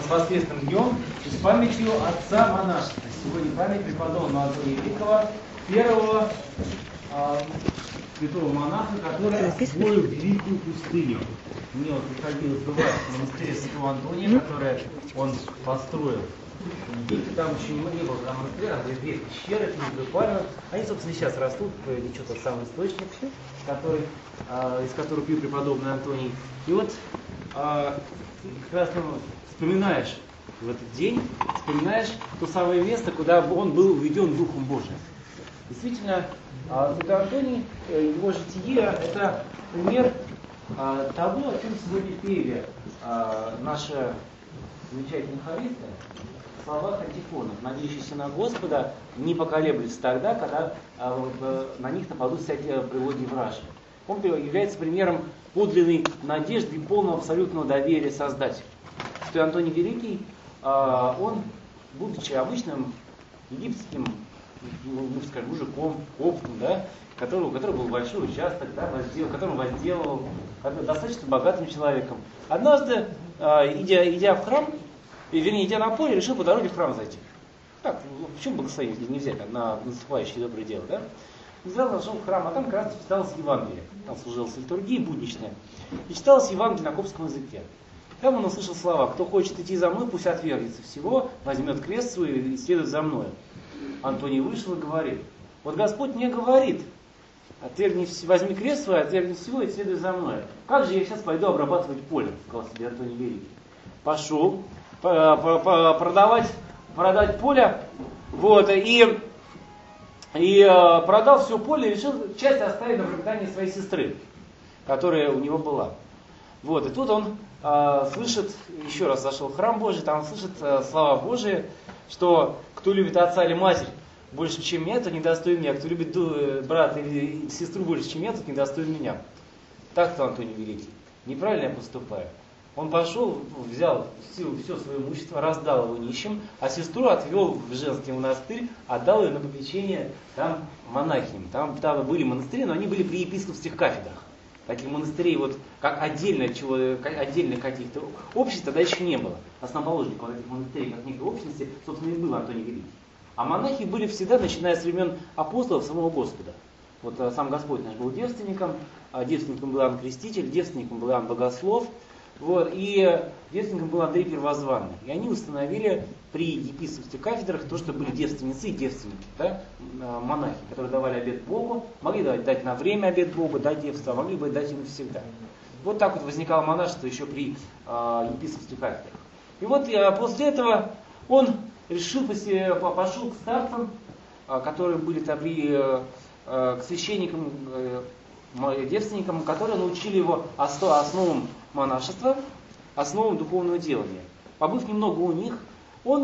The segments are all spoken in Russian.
с воскресным днем и с памятью отца монашества. Сегодня память преподобного Антония Великого, первого святого монаха, который освоил великую пустыню. Мне вот приходилось бывать в монастыре Святого Антония, который он построил. И там еще не было там монастыря, там две пещеры, книга пальмы. Они, собственно, сейчас растут, течет тот самый источник, из которого пил преподобный Антоний. И вот как раз вспоминаешь в этот день, вспоминаешь то самое место, куда он был уведен Духом Божиим. Действительно, Святой Антоний, его житие, это пример того, о чем сегодня пели наши замечательные хористы, в словах антифонов. Надеющиеся на Господа не поколеблются тогда, когда на них нападут всякие прелюдии вражьи. Он является примером подлинной надежды и полного абсолютного доверия Создателю. Святой Антоний Великий, он, будучи обычным египетским, скажем, мужиком, опытным, да, у которого был большой участок, да, которым возделывал, достаточно богатым человеком. Однажды, идя в храм, идя на поле, решил по дороге в храм зайти. Так, в чем благословение, если не взять на наступающее доброе дело, да? Зашел в храм, а там как раз читалось Евангелие. Там служилась литургия будничная. И читалось Евангелие на коптском языке. Там он услышал слова: «Кто хочет идти за мной, пусть отвергнется всего, возьмет крест свой и следует за мной». Антоний вышел и говорит: вот Господь мне говорит: возьми крест свой, отвергни всего и следуй за мной. Как же я сейчас пойду обрабатывать поле, сказал себе Антоний Великий. Пошел продать поле, вот, и продал все поле и решил часть оставить на пропитание своей сестры, которая у него была. Вот, и тут он слышит, еще раз зашел в храм Божий, там слышит слова Божии, что кто любит отца или матерь больше, чем меня, то недостоин меня. Кто любит брата или сестру больше, чем я, тот недостоин меня. Так-то Антоний Великий. Неправильно я поступаю. Он пошел, взял все свое имущество, раздал его нищим, а сестру отвел в женский монастырь, отдал ее на попечение там монахиням. Там были монастыри, но они были при епископских кафедрах. Таких монастырей, вот, как отдельных каких-то обществ тогда еще не было. Основоположником этих монастырей, как некой общности, собственно, и был Антоний Великий. А монахи были всегда, начиная с времен апостолов, самого Господа. Вот сам Господь наш был девственником, девственником был Иоанн Креститель, девственником был Иоанн Богослов, вот, и девственником был Андрей Первозванный. И они установили при епископских кафедрах то, что были девственницы и девственники, да, монахи, которые давали обет Богу, могли дать на время обет Богу, дать девство, а могли бы дать ему всегда. Вот так вот возникало монашество еще при епископских кафедрах. И вот после этого он пошел к старцам, которые были к священникам, девственникам, которые научили его основам монашества, основам духовного делания. Побыв немного у них, он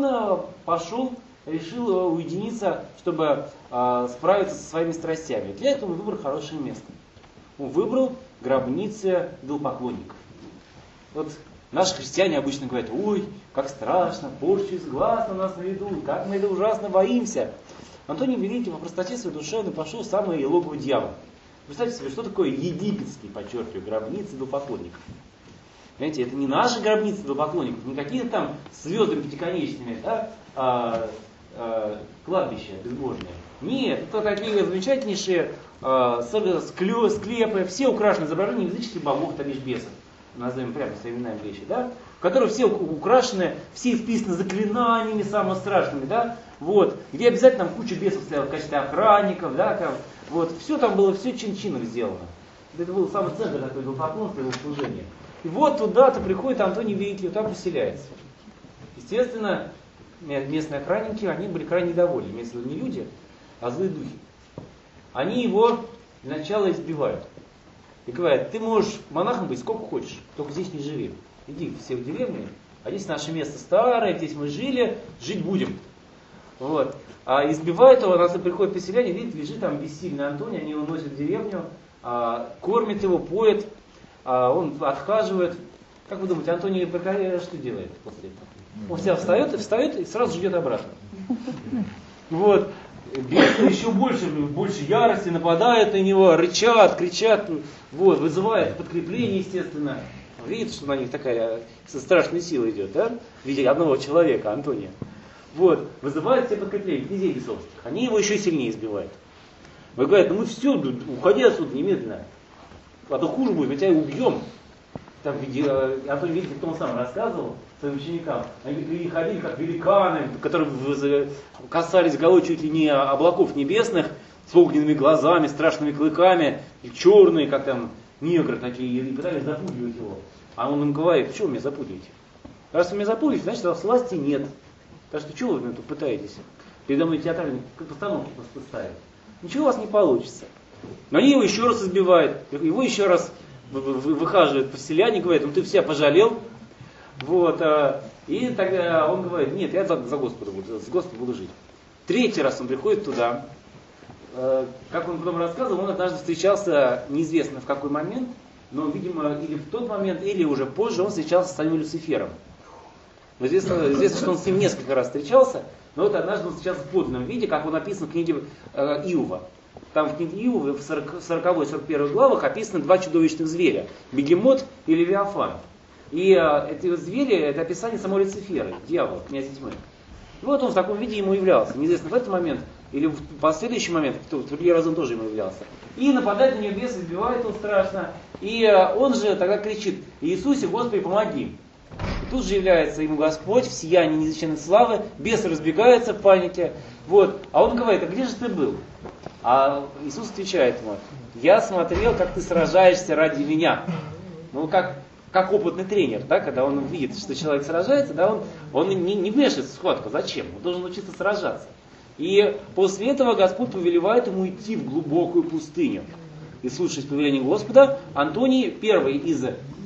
решил уединиться, чтобы справиться со своими страстями. Для этого он выбрал хорошее место. Он выбрал гробницы идолопоклонников. Вот наши христиане обычно говорят: ой, как страшно, порчу из глаз на нас наведут, как мы это ужасно боимся. Антоний Великий по простоте своей душевной пошел в самое логово дьявола. Представьте себе, что такое египетские, подчеркиваю, гробницы идолопоклонников. Понимаете, это не наши гробницы идолопоклонников, не какие-то там звездами пятиконечными, да, кладбища безбожные. Нет, это такие замечательнейшие склепы, все украшены изображением языческих богов, там есть бесов, назовем прямо современные вещи, да, которые все украшены, все исписаны заклинаниями самыми страшными, да, вот, где обязательно там куча бесов стояла в качестве охранников, да, там, вот, все там было, все чин-чином сделано. Это был самый центр такой идолопоклонства, его служения. И вот туда-то приходит Антоний Великий, там поселяется. Естественно, местные охранники, они были крайне недовольны. Имеется в виду не люди, а злые духи. Они его для начала избивают. И говорят: ты можешь монахом быть сколько хочешь, только здесь не живи. Иди все в деревню, а здесь наше место старое, здесь мы жили, жить будем. Вот. А избивают его, нас приходит поселяне, видит, лежит там бессильный Антоний, они его носят в деревню, кормят его, поят, он отхаживает. Как вы думаете, Антоний что делает после этого? Он всегда встает и сразу ждет обратно. Вот. Бесы еще больше ярости нападают на него, рычат, кричат, вот, вызывает подкрепление, естественно. видит, что на них такая страшная сила идет, да? В виде одного человека, Антония. Вот, вызывает все подкрепления, князей бесовских. Они его еще сильнее избивают. Вы говорите, ну все, уходи отсюда немедленно. А то хуже будет, мы тебя убьем. Там, Антоний, видите, кто он сам рассказывал своим ученикам. Они ходили как великаны, которые касались головой чуть ли не облаков небесных, с огненными глазами, страшными клыками, и черные, как там негры такие, и пытались запугивать его. А он им говорит, почему вы меня запугиваете? Раз вы меня запугиваете, значит, у вас власти нет. Так что чего вы тут пытаетесь? Передо мной театральные постановки поставить. Ничего у вас не получится. Но они его еще раз избивают, его еще раз выхаживают поселяне, говорят, ну ты все пожалел. Вот, и тогда он говорит, нет, я за Господа буду, с Господом буду жить. Третий раз он приходит туда. Как он потом рассказывал, он однажды встречался, неизвестно в какой момент, но, видимо, или в тот момент, или уже позже он встречался с самим Люцифером. Известно, что он с ним несколько раз встречался, но вот однажды он встречался в подлинном виде, как он написан в книге Иова. Там в книге Иова в 40-41 главах описаны два чудовищных зверя, Бегемот и Левиафан. И эти звери, это описание самого Люцифера, дьявола, князя тьмы. И вот он в таком виде ему являлся. Неизвестно в этот момент или в последующий момент, в другие разы он тоже ему являлся. И нападает на него бес, избивает его страшно. И он же тогда кричит, Иисусе, Господи, помоги. И тут же является ему Господь в сиянии неизреченной славы, бесы разбегаются в панике. Вот. А он говорит, а где же ты был? А Иисус отвечает ему, я смотрел, как ты сражаешься ради меня. Ну, как опытный тренер, да, когда он видит, что человек сражается, да, он не вмешивается в схватку. Зачем? Он должен учиться сражаться. И после этого Господь повелевает ему идти в глубокую пустыню. И слушаясь повеления Господа, Антоний, первый из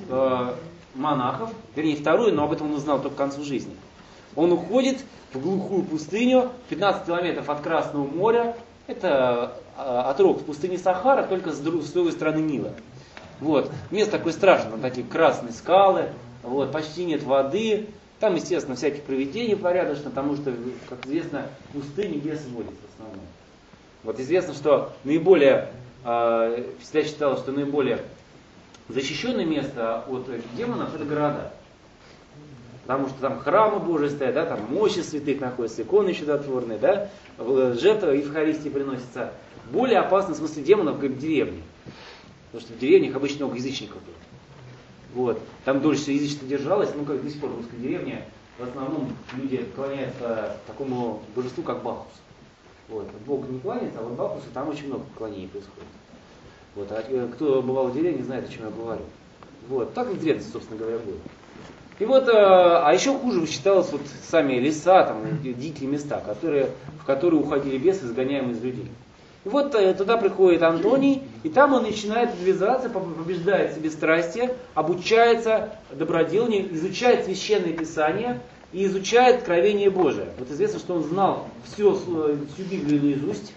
монахов, вернее второй, но об этом он узнал только к концу жизни. Он уходит в глухую пустыню, 15 километров от Красного моря. Это отрог в пустыне Сахара, только с другой стороны Нила. Вот. Место такое страшное, там такие красные скалы, вот, почти нет воды. Там, естественно, всякие привидения порядочно, потому что, как известно, в пустыне бесы водятся в основном. Вот известно, что наиболее, всегда считалось, что наиболее защищенное место от демонов это города. Потому что там храмы Божии стоят, да, там мощи святых находятся, иконы чудотворные, да, жертвы Евхаристии приносятся. Более опасны в смысле демонов, как деревни. Потому что в деревнях обычно много язычников было. Вот. Там дольше все язычество держалось, ну как до сих пор в русской деревне, в основном люди кланяются такому божеству, как Бахус. Вот. Бог не кланяется, а вот Бахусу там очень много поклонений происходит. Вот. А кто бывал в деревне, знает, о чем я говорю. Вот. Так и в древности, собственно говоря, было. И вот, а еще хуже считалось вот сами леса, там, дикие места, в которые уходили бесы, изгоняемые из людей. И вот туда приходит Антоний, и там он начинает реализоваться, побеждает себе страсти, обучается доброделанию, изучает священное писание и изучает откровение Божие. Вот известно, что он знал всю Библию наизусть.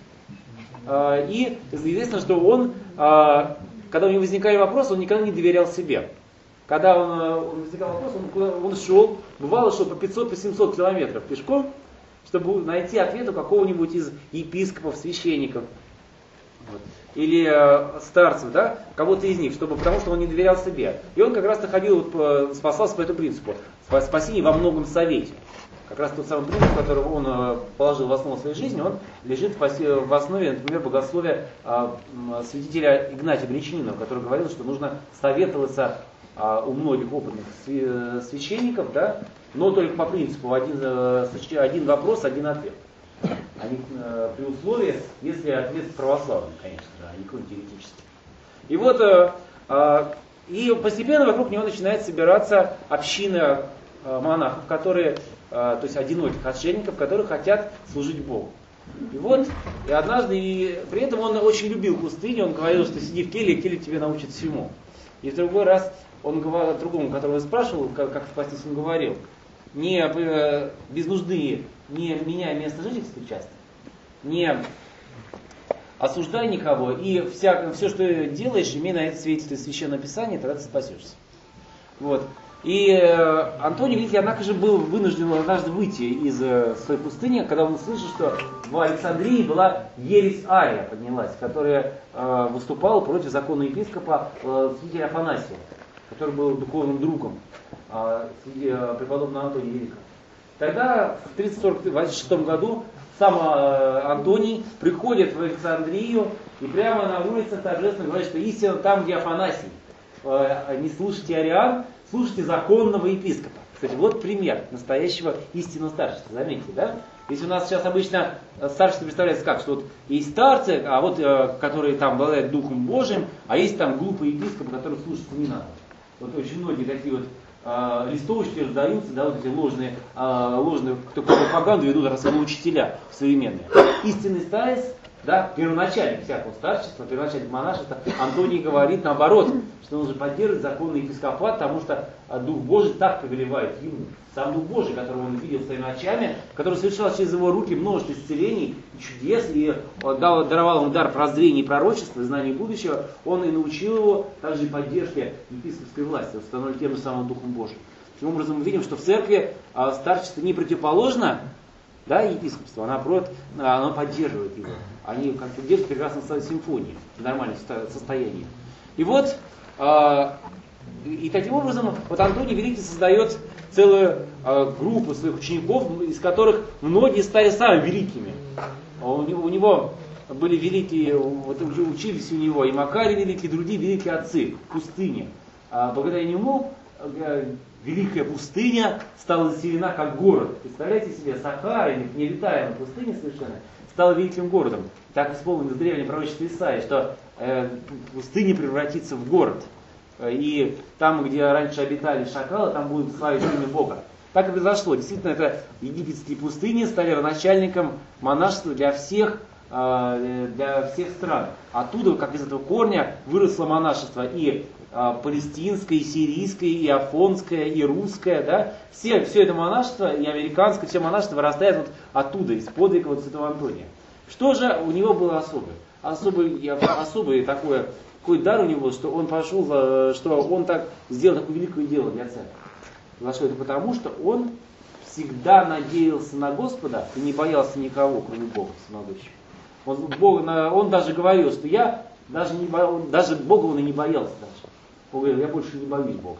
И известно, что он, когда у него возникали вопросы, он никогда не доверял себе. Когда он возникал вопрос, он шел, бывало шел по 500-700 километров пешком, чтобы найти ответ у какого-нибудь из епископов, священников, вот, или старцев, да, кого-то из них, потому что он не доверял себе. И он как раз-то ходил, спасался по этому принципу. Спасение во многом совете. Как раз тот самый принцип, который он положил в основу своей жизни, он лежит в основе, например, богословия святителя Игнатия Гречанина, который говорил, что нужно советоваться у многих опытных священников, да, но только по принципу один вопрос, один ответ. Они, при условии, если ответ православный, конечно, да, а не какой-нибудь теоретический. И вот, и постепенно вокруг него начинает собираться община монахов, которые, то есть одиноких отшельников, которые хотят служить Богу. И вот, и однажды, и при этом он очень любил пустыню, он говорил, что сиди в келье тебе научат всему. И в другой раз он говорил другому, которого спрашивал, как спастись, он говорил, не без нужды, не меняя место жительства часто, не осуждай никого, и все, что делаешь, имей на это свидетельство из Священного Писания, тогда ты спасешься. Вот. И Антоний, видите, однако же был вынужден однажды выйти из своей пустыни, когда он услышал, что в Александрии была ересь Ария поднялась, которая выступала против закона епископа святителя Афанасия, который был духовным другом преподобного Антония Великого. Тогда в 346 году сам Антоний приходит в Александрию и прямо на улице торжественно говорит, что истина там, где Афанасий. Не слушайте ариан, слушайте законного епископа. Кстати, вот пример настоящего истинного старшества. Заметьте, да? Если у нас сейчас обычно старшество представляется как, что вот есть старцы, а вот которые там обладают Духом Божиим, а есть там глупые епископы, которых слушаться не надо. Вот очень многие такие вот листовочки раздаются, да, вот эти ложные такую пропаганду ведут учителя современные. Истинный старец, да, первоначальник всякого старчества, первоначальник монашества, Антоний говорит наоборот, что он же поддерживает законный епископат, потому что Дух Божий так повелевает ему. Сам Дух Божий, которого он видел своими очами, который совершал через его руки множество исцелений, чудес, и даровал ему дар прозрения и пророчества, и знания будущего, он и научил его также и поддержке епископской власти, установленной тем же самым Духом Божиим. Таким образом, мы видим, что в церкви старчество не противоположно, да, епископству, а наоборот, оно поддерживает его. Они как-то держат прекрасно симфонии в нормальном состоянии. И вот, и таким образом, вот Антоний Великий создает целую группу своих учеников, из которых многие стали самыми великими. У него были великие, вот учились у него и Макарий великий, и другие великие отцы в пустыне. Благодаря нему великая пустыня стала заселена как город. Представляете себе, Сахара, необитаемая пустыня совершенно, стала великим городом. Так исполнено древнее пророчество Исаии, что пустыня превратится в город. И там, где раньше обитали шакалы, там будут славить имя Бога. Так и произошло. Действительно, это египетские пустыни стали родоначальником монашества для всех стран. Оттуда, как из этого корня, выросло монашество и палестинское, и сирийское, и афонское, и русское. Да? Все это монашество, и американское, все монашество вырастает вот оттуда, из подвига вот святого Антония. Что же у него было особое? Особый такой дар у него, что он пошел, что он так сделал такое великое дело для церкви. За что это? Потому что он всегда надеялся на Господа и не боялся никого, кроме Бога всемогущего. Он даже говорил, что я даже Бога он и не боялся даже. Он говорил, я больше не боюсь Бога.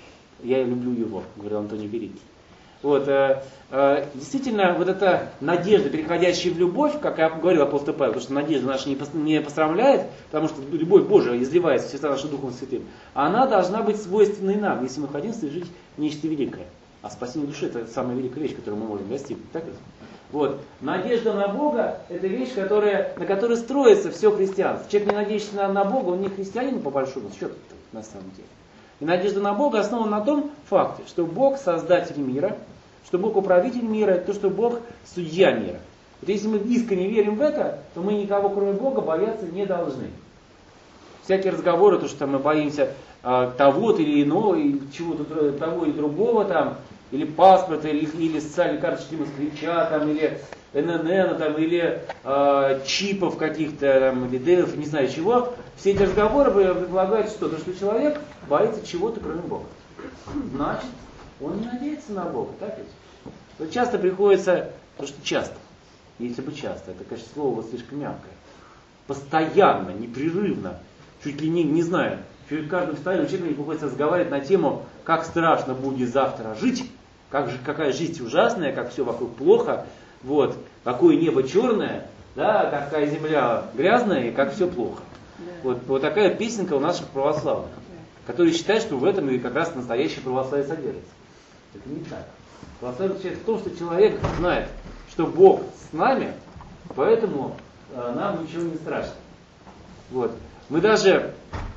Я люблю Его, говорил Антоний Великий. Вот, действительно, вот эта надежда, переходящая в любовь, как я говорил апостол Павел, потому что надежда наша не пострамляет, потому что любовь Божия изливается в сердца нашим Духом Святым, она должна быть свойственной нам, если мы хотим жить нечто великое. А спасение души — это самая великая вещь, которую мы можем достигнуть. Так ведь? Вот. Надежда на Бога — это вещь, на которой строится все христианство. Человек, не надеющийся на Бога, он не христианин по большому счету, на самом деле. И надежда на Бога основана на том факте, что Бог создатель мира, что Бог управитель мира, и то, что Бог судья мира. Вот если мы искренне верим в это, то мы никого, кроме Бога, бояться не должны. Всякие разговоры, то, что мы боимся того-то или иного, или чего-то того и другого, там, или паспорта, или социальной карточки москвича, там, или ННН, там, или чипов каких-то, там, или ДЭФ, не знаю чего. Все эти разговоры предполагают что? То, что человек боится чего-то, кроме Бога. Значит, он не надеется на Бога, так ведь? Вот часто приходится, потому что часто, если бы часто, это, конечно, слово слишком мягкое, постоянно, непрерывно, чуть ли не знаю, перед каждым вставанием человеку приходится разговаривать на тему, как страшно будет завтра жить, какая жизнь ужасная, как все вокруг плохо, вот, какое небо черное, да, какая земля грязная и как все плохо. Да. Вот такая песенка у наших православных, которые считают, что в этом и как раз настоящее православие содержится. Это не так. Православие заключается в том, что человек знает, что Бог с нами, поэтому нам ничего не страшно. Вот. Мы даже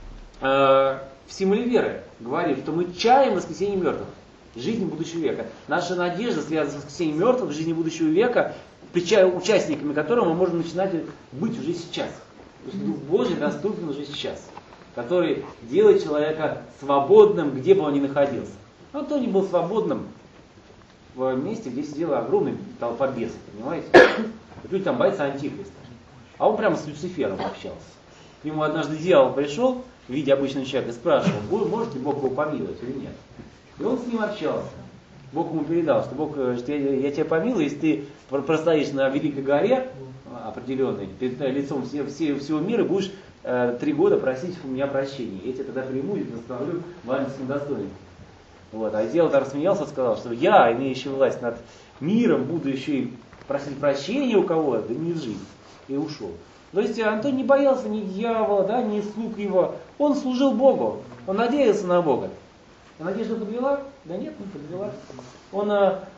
в символе веры говорим, что мы чаем воскресение мертвых, жизнь будущего века. Наша надежда связана с воскресением мертвых, жизнью будущего века, участниками которого мы можем начинать быть уже сейчас. То есть Дух Божий доступен уже сейчас, который делает человека свободным, где бы он ни находился. Антоний был свободным в месте, где сидела огромная толпа бесов, понимаете? Вот люди там боятся антихриста. А он прямо с Люцифером общался. К нему однажды дьявол пришел в виде обычного человека и спрашивал, может ли Бог его помиловать или нет. И он с ним общался. Бог ему передал, что Бог, что я тебя помилую, если ты простоишь на великой горе определенной, перед лицом всего мира, будешь 3 года просить у меня прощения. Я тебе тогда приму и восстановлю ангельским достоинством. Вот. А Зелатор рассмеялся и сказал, что я, имеющий власть над миром, буду еще и просить прощения у кого-то, да не в жизнь. И ушел. То есть Антоний не боялся ни дьявола, да, ни слуг его. Он служил Богу. Он надеялся на Бога. А надежда подвела? Да нет, не подвела. Он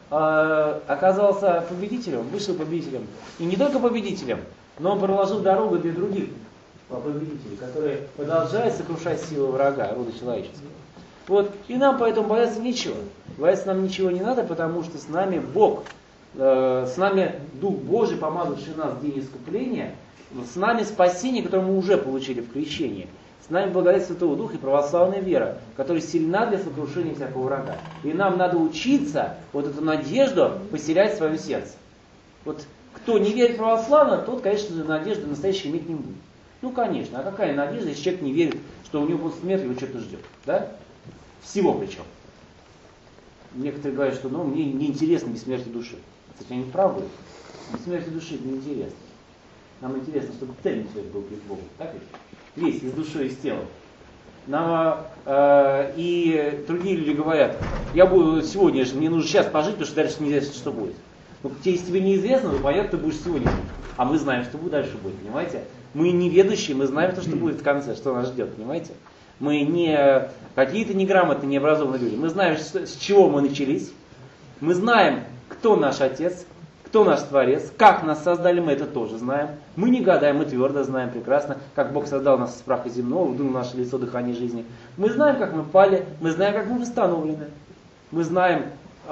оказался победителем, вышел победителем. И не только победителем, но он проложил дорогу для других победителей, которые продолжают сокрушать силы врага, рода человеческого. Вот. И нам поэтому бояться нечего. Бояться нам ничего не надо, потому что с нами Бог, с нами Дух Божий, помазавший нас в день искупления, с нами спасение, которое мы уже получили в крещении. С нами благодать Святого Духа и православная вера, которая сильна для сокрушения всякого врага. И нам надо учиться вот эту надежду поселять в своем сердце. Вот кто не верит православно, тот, конечно же, надежды настоящей иметь не будет. Ну, конечно, а какая надежда, если человек не верит, что у него после смерти его что-то ждет? Да? Всего причем. Некоторые говорят, что мне не интересно бессмертие души. Кстати, они правы. Бессмертие души это неинтересно. Нам интересно, чтобы цельный человек был перед Богом. Так ведь? Весь, и с душой, и с телом. Нам, и другие люди говорят, я буду сегодня, мне нужно сейчас пожить, потому что дальше неизвестно, что будет. Но если тебе неизвестно, то понятно, ты будешь сегодня жить. А мы знаем, что дальше будет, понимаете? Мы не ведущие, мы знаем то, что будет в конце, что нас ждет, понимаете? Мы не какие-то неграмотные, необразованные люди. Мы знаем, с чего мы начались. Мы знаем, кто наш Отец, кто наш Творец, как нас создали, мы это тоже знаем. Мы не гадаем, мы твердо знаем прекрасно, как Бог создал нас из праха земного, вдунул в наше лицо дыхание жизни. Мы знаем, как мы пали, мы знаем, как мы восстановлены. Мы знаем,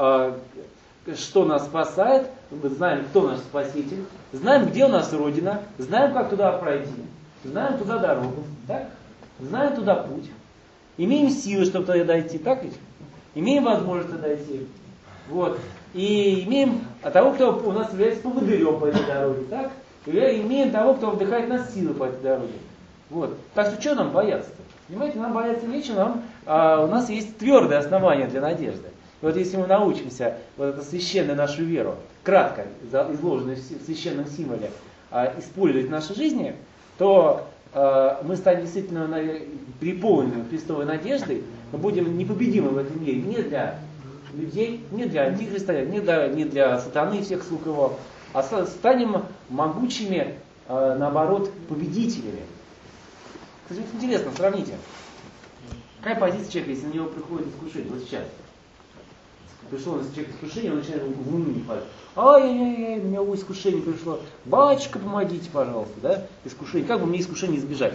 что нас спасает, мы знаем, кто наш Спаситель, знаем, где у нас Родина, знаем, как туда пройти, знаем туда дорогу, так? Знаем туда путь, имеем силы, чтобы туда дойти, так ведь? Имеем возможность туда дойти. Вот. И имеем того, кто у нас является поводырем по этой дороге, так? И имеем того, кто вдыхает нас силы по этой дороге. Вот. Так что что нам бояться-то? Понимаете, нам бояться нечего, у нас есть твердое основание для надежды. И вот если мы научимся вот эту священную нашу веру, кратко изложенную в священном символе, использовать в нашей жизни, то мы станем действительно переполненными Христовой надеждой, мы будем непобедимы в этом мире не для людей, не для антихриста, не для сатаны и всех слуг его, а станем могучими, наоборот, победителями. Кстати, вот интересно, сравните. Какая позиция человека, если на него приходит искушение? Вот сейчас. Пришло на человек искушение, он начинает в уныние падать. Ай-яй-яй, у меня искушение пришло. Батюшка, помогите, пожалуйста, да? Искушение. Как бы мне искушение избежать?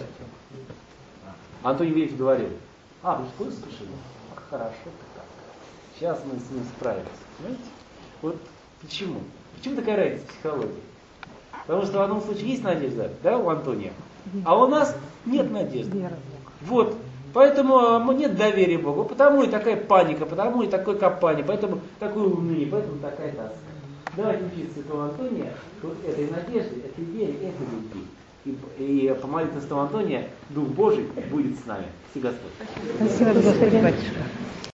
Антоний Великий говорил, пришло искушение? Хорошо, так. Сейчас мы с ним справимся. Понимаете? Вот почему? Почему такая разница в психологии? Потому что в одном случае есть надежда, да, у Антония, а у нас нет надежды. Вот. Поэтому нет доверия Богу, потому и такая паника, потому и такое копание, поэтому такое уныние, поэтому такая тоска. Давайте учиться Святого Антония этой надежды, этой вере, этой любви. И по молитве Святого Антония Дух Божий будет с нами. Всегда Господь. Спасибо, Господи, батюшка.